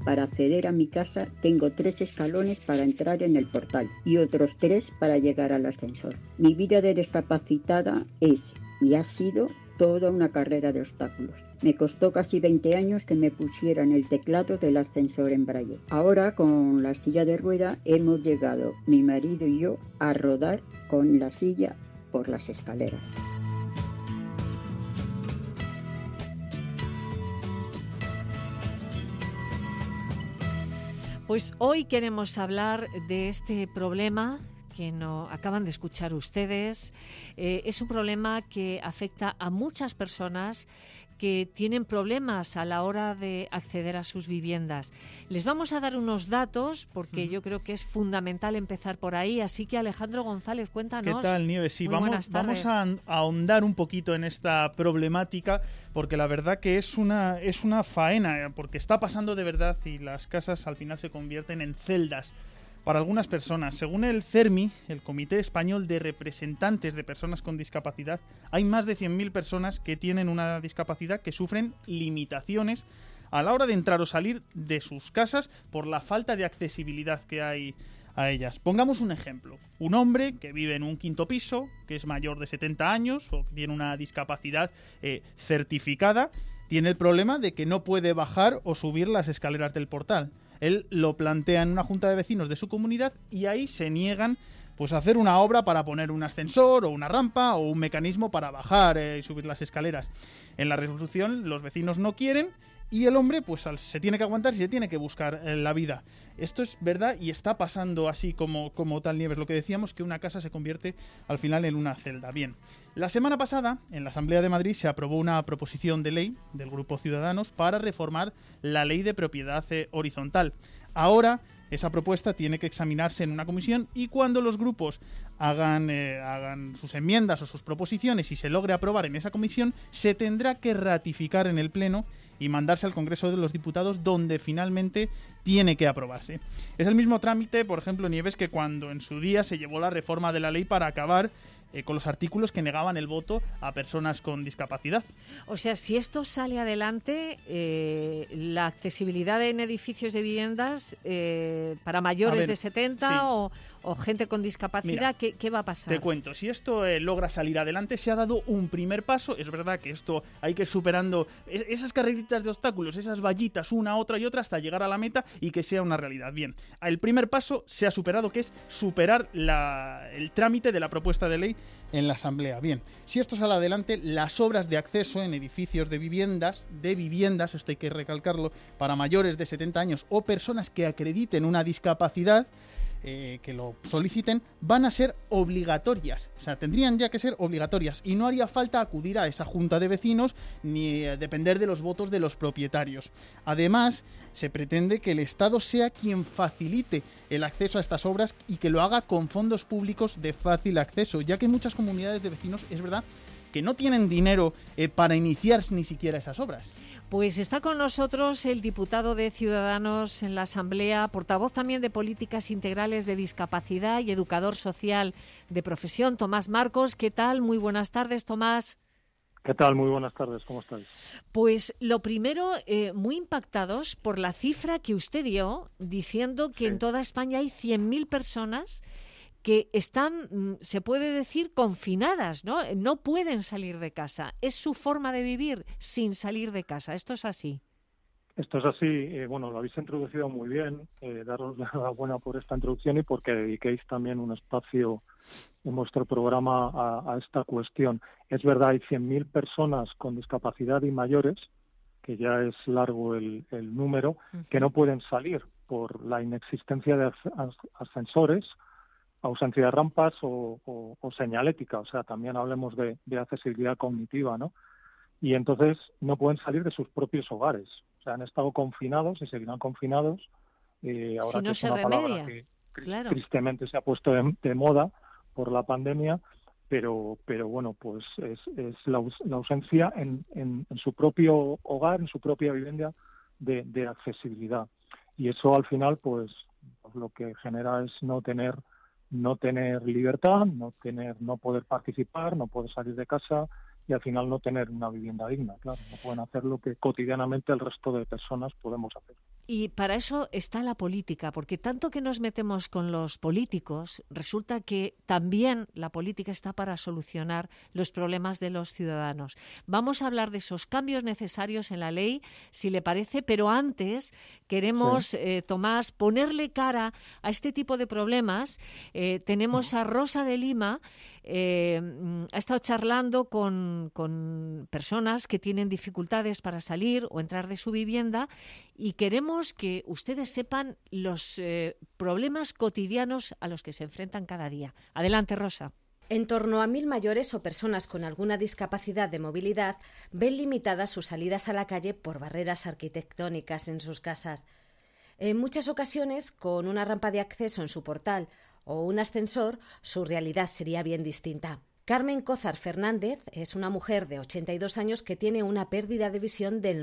Para acceder a mi casa tengo 3 escalones para entrar en el portal y otros 3 para llegar al ascensor. Mi vida de discapacitada es y ha sido toda una carrera de obstáculos. Me costó casi 20 años que me pusieran el teclado del ascensor en braille. Ahora, con la silla de rueda, hemos llegado, mi marido y yo, a rodar con la silla por las escaleras. Pues hoy queremos hablar de este problema que no acaban de escuchar ustedes. Es un problema que afecta a muchas personas que tienen problemas a la hora de acceder a sus viviendas. Les vamos a dar unos datos porque yo creo que es fundamental empezar por ahí. Así que Alejandro González, cuéntanos. ¿Qué tal, Nieves? Sí, vamos a ahondar un poquito en esta problemática porque la verdad que es una faena, porque está pasando de verdad y las casas al final se convierten en celdas para algunas personas. Según el CERMI, el Comité Español de Representantes de Personas con Discapacidad, hay más de 100.000 personas que tienen una discapacidad que sufren limitaciones a la hora de entrar o salir de sus casas por la falta de accesibilidad que hay a ellas. Pongamos un ejemplo. Un hombre que vive en un quinto piso, que es mayor de 70 años o que tiene una discapacidad certificada, tiene el problema de que no puede bajar o subir las escaleras del portal. Él lo plantea en una junta de vecinos de su comunidad y ahí se niegan pues a hacer una obra para poner un ascensor o una rampa o un mecanismo para bajar y subir las escaleras. En la resolución los vecinos no quieren y el hombre pues se tiene que aguantar y se tiene que buscar la vida. Esto es verdad y está pasando así como tal, Nieves, lo que decíamos, que una casa se convierte al final en una celda. Bien, la semana pasada en la Asamblea de Madrid se aprobó una proposición de ley del Grupo Ciudadanos para reformar la ley de propiedad horizontal. Ahora esa propuesta tiene que examinarse en una comisión y cuando los grupos hagan sus enmiendas o sus proposiciones y se logre aprobar en esa comisión, se tendrá que ratificar en el Pleno y mandarse al Congreso de los Diputados, donde finalmente tiene que aprobarse. Es el mismo trámite, por ejemplo, Nieves, que cuando en su día se llevó la reforma de la ley para acabar con los artículos que negaban el voto a personas con discapacidad. O sea, si esto sale adelante, la accesibilidad en edificios de viviendas para mayores de 70 sí. o gente con discapacidad, mira, ¿qué va a pasar? Te cuento, si esto logra salir adelante, se ha dado un primer paso. Es verdad que esto hay que ir superando esas carreritas de obstáculos, esas vallitas, una, otra y otra, hasta llegar a la meta y que sea una realidad. Bien, el primer paso se ha superado, que es superar el trámite de la propuesta de ley en la Asamblea. Bien, si esto sale adelante, las obras de acceso en edificios de viviendas, esto hay que recalcarlo, para mayores de 70 años o personas que acrediten una discapacidad, que lo soliciten, van a ser obligatorias. O sea, tendrían ya que ser obligatorias y no haría falta acudir a esa junta de vecinos ni depender de los votos de los propietarios. Además, se pretende que el Estado sea quien facilite el acceso a estas obras y que lo haga con fondos públicos de fácil acceso, ya que muchas comunidades de vecinos, es verdad, que no tienen dinero para iniciar ni siquiera esas obras. Pues está con nosotros el diputado de Ciudadanos en la Asamblea, portavoz también de Políticas Integrales de Discapacidad y educador social de profesión, Tomás Marcos. ¿Qué tal? Muy buenas tardes, Tomás. ¿Qué tal? Muy buenas tardes, ¿cómo estáis? Pues lo primero, muy impactados por la cifra que usted dio, diciendo que en toda España hay 100.000 personas que están, se puede decir, confinadas, ¿no? No pueden salir de casa. Es su forma de vivir sin salir de casa. ¿Esto es así? Esto es así. Bueno, lo habéis introducido muy bien. Daros la enhorabuena por esta introducción y porque dediquéis también un espacio en vuestro programa a esta cuestión. Es verdad, hay 100.000 personas con discapacidad y mayores, que ya es largo el número, que no pueden salir por la inexistencia de ascensores, ausencia de rampas o señalética, o sea, también hablemos de accesibilidad cognitiva, ¿no? Y entonces no pueden salir de sus propios hogares, o sea, han estado confinados y seguirán confinados, ahora si no que es se una remedia, palabra que claro, tristemente se ha puesto de moda por la pandemia, pero bueno, pues es la ausencia en su propio hogar, en su propia vivienda de accesibilidad. Y eso al final, pues lo que genera es no tener libertad, no poder participar, no poder salir de casa y al final no tener una vivienda digna, claro, no pueden hacer lo que cotidianamente el resto de personas podemos hacer. Y para eso está la política, porque tanto que nos metemos con los políticos, resulta que también la política está para solucionar los problemas de los ciudadanos. Vamos a hablar de esos cambios necesarios en la ley, si le parece, pero antes queremos, Tomás, ponerle cara a este tipo de problemas. Tenemos a Rosa de Lima, ha estado charlando con personas que tienen dificultades para salir o entrar de su vivienda y queremos que ustedes sepan los problemas cotidianos a los que se enfrentan cada día. Adelante, Rosa. En torno a 1.000 mayores o personas con alguna discapacidad de movilidad ven limitadas sus salidas a la calle por barreras arquitectónicas en sus casas. En muchas ocasiones, con una rampa de acceso en su portal o un ascensor, su realidad sería bien distinta. Carmen Cózar Fernández es una mujer de 82 años que tiene una pérdida de visión del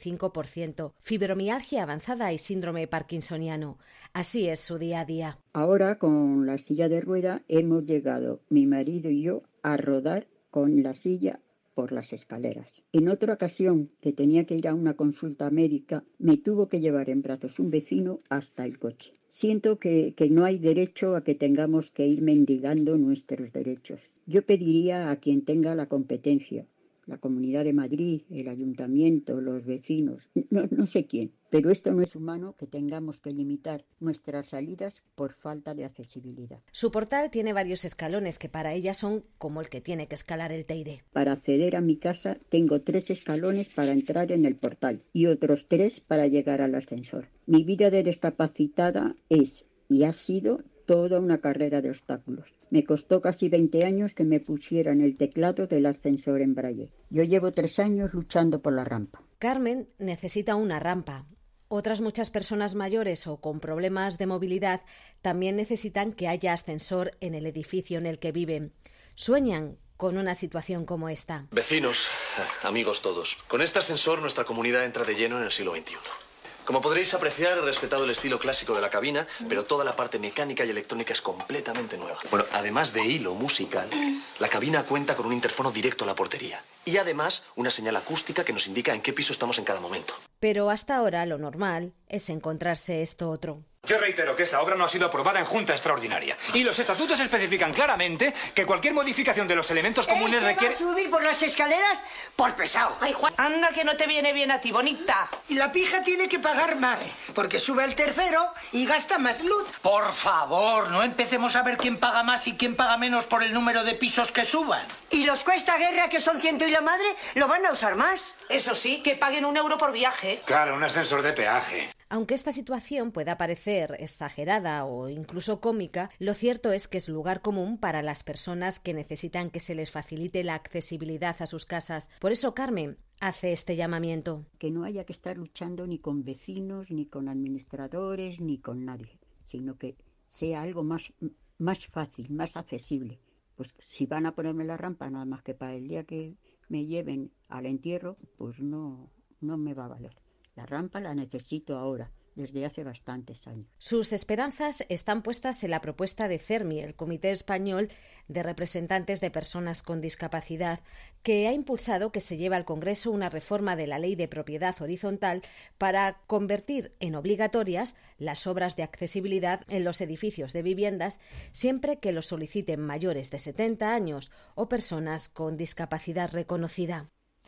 95%, fibromialgia avanzada y síndrome parkinsoniano. Así es su día a día. Ahora, con la silla de rueda, hemos llegado, mi marido y yo, a rodar con la silla por las escaleras. En otra ocasión, que tenía que ir a una consulta médica, me tuvo que llevar en brazos un vecino hasta el coche. Siento que no hay derecho a que tengamos que ir mendigando nuestros derechos. Yo pediría a quien tenga la competencia, la Comunidad de Madrid, el Ayuntamiento, los vecinos, no sé quién, pero esto no es humano que tengamos que limitar nuestras salidas por falta de accesibilidad. Su portal tiene varios escalones que para ella son como el que tiene que escalar el Teide. Para acceder a mi casa tengo 3 escalones para entrar en el portal y otros 3 para llegar al ascensor. Mi vida de discapacitada es y ha sido toda una carrera de obstáculos. Me costó casi 20 años que me pusieran el teclado del ascensor en braille. Yo llevo 3 años luchando por la rampa. Carmen necesita una rampa. Otras muchas personas mayores o con problemas de movilidad también necesitan que haya ascensor en el edificio en el que viven. Sueñan con una situación como esta. Vecinos, amigos todos, con este ascensor nuestra comunidad entra de lleno en el siglo XXI. Como podréis apreciar, he respetado el estilo clásico de la cabina, pero toda la parte mecánica y electrónica es completamente nueva. Bueno, además de hilo musical, la cabina cuenta con un interfono directo a la portería. Y además, una señal acústica que nos indica en qué piso estamos en cada momento. Pero hasta ahora lo normal es encontrarse esto otro. Yo reitero que esta obra no ha sido aprobada en Junta Extraordinaria. Y los estatutos especifican claramente que cualquier modificación de los elementos comunes requiere... ¿Va a subir por las escaleras? Por pesado. Ay, Juan, anda que no te viene bien a ti, bonita. Y la pija tiene que pagar más, porque sube el tercero y gasta más luz. Por favor, no empecemos a ver quién paga más y quién paga menos por el número de pisos que suban. Y los Cuesta Guerra, que son 100 y la madre, lo van a usar más. Eso sí, que paguen €1 por viaje. Claro, un ascensor de peaje. Aunque esta situación pueda parecer exagerada o incluso cómica, lo cierto es que es lugar común para las personas que necesitan que se les facilite la accesibilidad a sus casas. Por eso Carmen hace este llamamiento. Que no haya que estar luchando ni con vecinos, ni con administradores, ni con nadie, sino que sea algo más fácil, más accesible. Pues si van a ponerme la rampa nada más que para el día que me lleven al entierro, pues no me va a valer. La rampa la necesito ahora, desde hace bastantes años. Sus esperanzas están puestas en la propuesta de CERMI, el Comité Español de Representantes de Personas con Discapacidad, que ha impulsado que se lleve al Congreso una reforma de la Ley de Propiedad Horizontal para convertir en obligatorias las obras de accesibilidad en los edificios de viviendas siempre que lo soliciten mayores de 70 años o personas con discapacidad reconocida.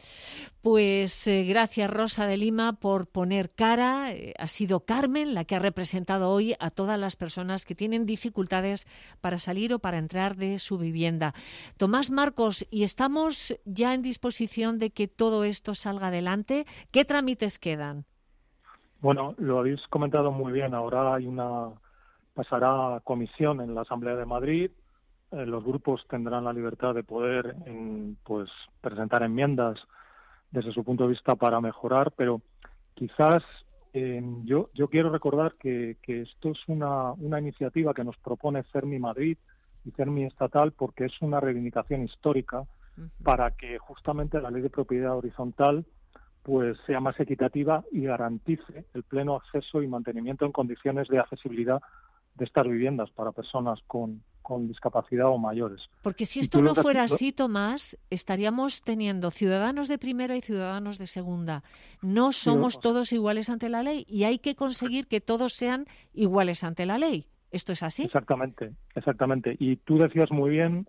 Pues gracias, Rosa de Lima, por poner cara. Ha sido Carmen la que ha representado hoy a todas las personas que tienen dificultades para salir o para entrar de su vivienda. Tomás Marcos, y estamos ya en disposición de que todo esto salga adelante. ¿Qué trámites quedan? Bueno, lo habéis comentado muy bien. Ahora pasará a comisión en la Asamblea de Madrid. Los grupos tendrán la libertad de poder presentar enmiendas desde su punto de vista para mejorar, pero quizás yo quiero recordar que esto es una iniciativa que nos propone CERMI Madrid y CERMI Estatal porque es una reivindicación histórica para que justamente la Ley de Propiedad Horizontal pues sea más equitativa y garantice el pleno acceso y mantenimiento en condiciones de accesibilidad estas viviendas para personas con discapacidad o mayores. Porque si esto no fuera así, Tomás, estaríamos teniendo ciudadanos de primera y ciudadanos de segunda. No somos todos iguales ante la ley y hay que conseguir que todos sean iguales ante la ley. ¿Esto es así? Exactamente. Y tú decías muy bien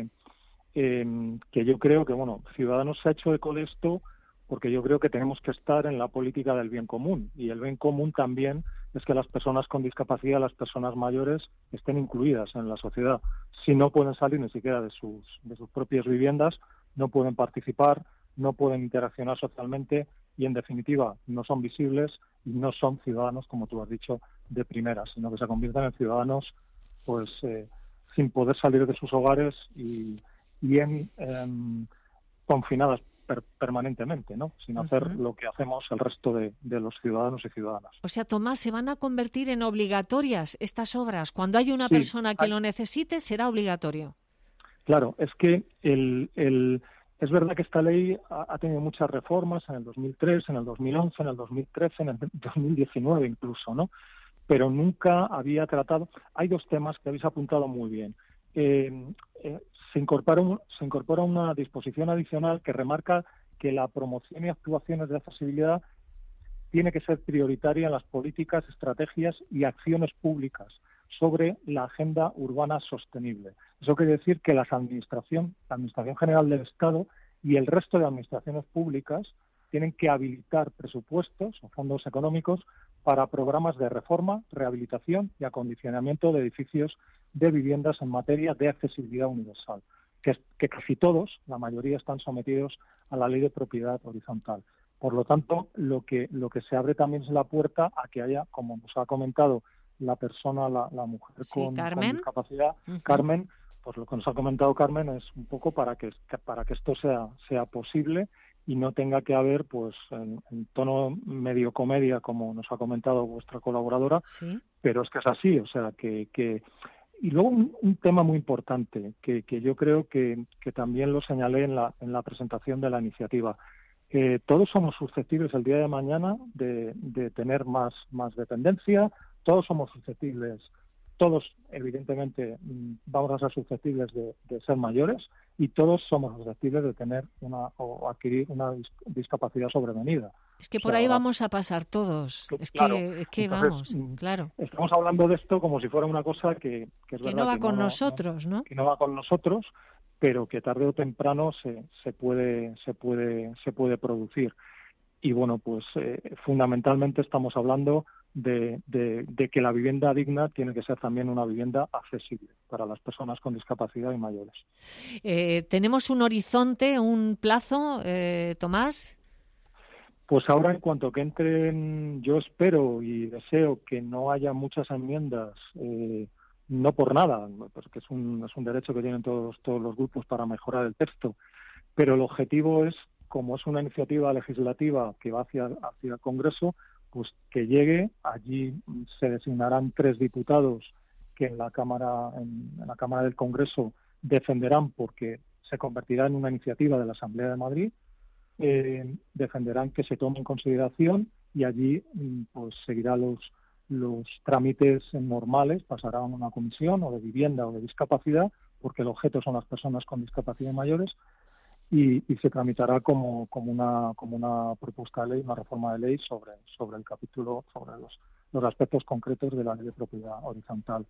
que yo creo que, Ciudadanos se ha hecho eco de esto porque yo creo que tenemos que estar en la política del bien común. Y el bien común también es que las personas con discapacidad, las personas mayores, estén incluidas en la sociedad. Si no pueden salir ni siquiera de sus propias viviendas, no pueden participar, no pueden interaccionar socialmente y, en definitiva, no son visibles y no son ciudadanos, como tú has dicho, de primera, sino que se convierten en ciudadanos sin poder salir de sus hogares y confinadas permanentemente, ¿no? Sin hacer lo que hacemos el resto de los ciudadanos y ciudadanas. O sea, Tomás, ¿se van a convertir en obligatorias estas obras? Cuando hay una persona que lo necesite, será obligatorio. Claro, es que es verdad que esta ley ha tenido muchas reformas en el 2003, en el 2011, en el 2013, en el 2019 incluso, ¿no? Pero nunca había tratado... Hay dos temas que habéis apuntado muy bien. Se incorpora una disposición adicional que remarca que la promoción y actuaciones de accesibilidad tiene que ser prioritaria en las políticas, estrategias y acciones públicas sobre la agenda urbana sostenible. Eso quiere decir que la Administración General del Estado y el resto de administraciones públicas tienen que habilitar presupuestos o fondos económicos para programas de reforma, rehabilitación y acondicionamiento de edificios de viviendas en materia de accesibilidad universal, que casi todos, la mayoría, están sometidos a la ley de propiedad horizontal. Por lo tanto, lo que se abre también es la puerta a que haya, como nos ha comentado la persona, la mujer con discapacidad, Carmen, pues lo que nos ha comentado Carmen es un poco para que esto sea posible y no tenga que haber, pues, en tono medio comedia, como nos ha comentado vuestra colaboradora, pero es que es así, o sea, que y luego un tema muy importante que yo creo que también lo señalé en la presentación de la iniciativa. Todos somos susceptibles el día de mañana de tener más dependencia, todos somos susceptibles, todos evidentemente vamos a ser susceptibles de ser mayores y todos somos susceptibles de tener o adquirir una discapacidad sobrevenida. Es que por ahí vamos a pasar todos. Entonces, vamos, claro. Estamos hablando de esto como si fuera una cosa que es verdad no va con nosotros, ¿no? Que no va con nosotros, pero que tarde o temprano se puede producir. Y bueno, pues fundamentalmente estamos hablando de que la vivienda digna tiene que ser también una vivienda accesible para las personas con discapacidad y mayores. ¿Tenemos un horizonte, un plazo, Tomás? Pues ahora, en cuanto que entren, yo espero y deseo que no haya muchas enmiendas, no por nada, porque es un derecho que tienen todos los grupos para mejorar el texto, pero el objetivo es, como es una iniciativa legislativa que va hacia el Congreso, pues que llegue. Allí se designarán 3 diputados que en la Cámara del Congreso defenderán, porque se convertirá en una iniciativa de la Asamblea de Madrid, defenderán que se tome en consideración y allí pues seguirá los trámites normales, pasará a una comisión o de vivienda o de discapacidad, porque el objeto son las personas con discapacidad mayores, y se tramitará como una propuesta de ley, una reforma de ley sobre el capítulo, sobre los aspectos concretos de la ley de propiedad horizontal.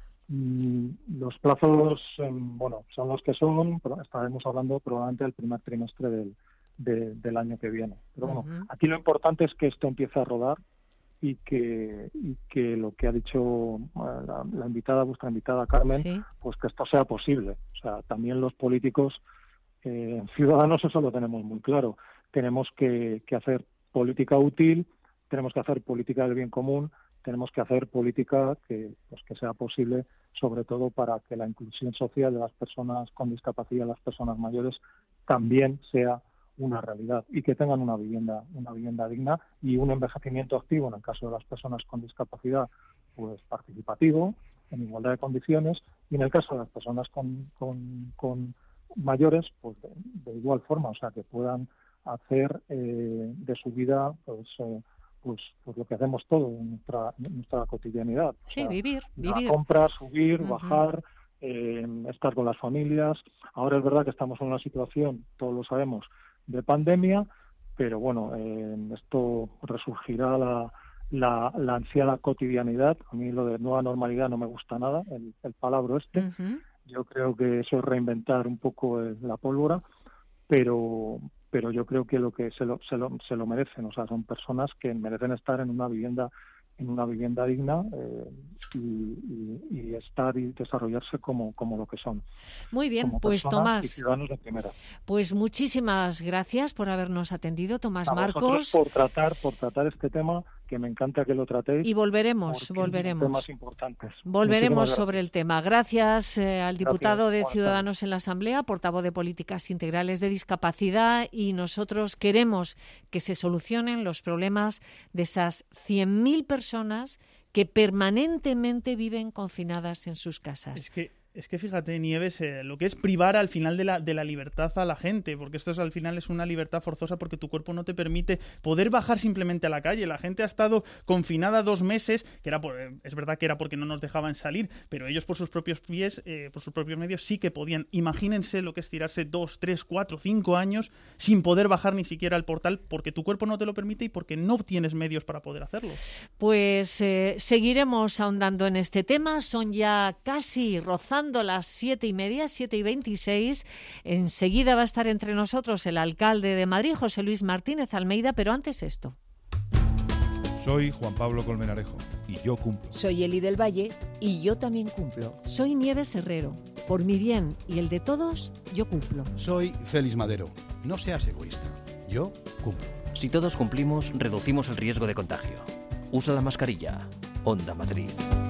Los plazos, son los que son, pero estaremos hablando probablemente del primer trimestre del año que viene. Pero aquí lo importante es que esto empiece a rodar y que lo que ha dicho la invitada, vuestra invitada Carmen, pues que esto sea posible. O sea, también los políticos, ciudadanos, eso lo tenemos muy claro. Tenemos que hacer política útil, tenemos que hacer política del bien común, tenemos que hacer política que sea posible, sobre todo para que la inclusión social de las personas con discapacidad, las personas mayores, también sea una realidad y que tengan una vivienda digna y un envejecimiento activo, en el caso de las personas con discapacidad, pues participativo, en igualdad de condiciones, y en el caso de las personas con mayores, pues de igual forma, o sea, que puedan hacer de su vida pues pues lo que hacemos todo en nuestra cotidianidad. Sí, o sea, vivir. A comprar, subir, bajar, estar con las familias. Ahora es verdad que estamos en una situación, todos lo sabemos, de pandemia, pero bueno, esto resurgirá la ansiada cotidianidad. A mí lo de nueva normalidad no me gusta nada, el palabra este. Yo creo que eso es reinventar un poco la pólvora, pero yo creo que lo que se lo merecen. O sea, son personas que merecen estar en una vivienda digna y estar y desarrollarse como lo que son. Muy bien, pues Tomás, y ciudadanos de primera. Pues muchísimas gracias por habernos atendido, Tomás Marcos. Por tratar este tema, que me encanta que lo tratéis. Y volveremos. Temas importantes. Volveremos sobre el tema. Gracias al diputado de Ciudadanos en la Asamblea, portavoz de Políticas Integrales de Discapacidad, y nosotros queremos que se solucionen los problemas de esas 100.000 personas que permanentemente viven confinadas en sus casas. Es que fíjate, Nieves, lo que es privar al final de la libertad a la gente, porque esto al final es una libertad forzosa porque tu cuerpo no te permite poder bajar simplemente a la calle. La gente ha estado confinada 2 meses, que es verdad que era porque no nos dejaban salir, pero ellos por sus propios pies, por sus propios medios sí que podían. Imagínense lo que es tirarse 2, 3, 4, 5 años sin poder bajar ni siquiera al portal porque tu cuerpo no te lo permite y porque no tienes medios para poder hacerlo. Pues seguiremos ahondando en este tema. Son ya casi rozando las 7:30, 7:26. Enseguida va a estar entre nosotros el alcalde de Madrid, José Luis Martínez Almeida, pero antes esto. Soy Juan Pablo Colmenarejo y yo cumplo. Soy Eli del Valle y yo también cumplo. Soy Nieves Herrero. Por mi bien y el de todos, yo cumplo. Soy Félix Madero. No seas egoísta. Yo cumplo. Si todos cumplimos, reducimos el riesgo de contagio. Usa la mascarilla. Onda Madrid.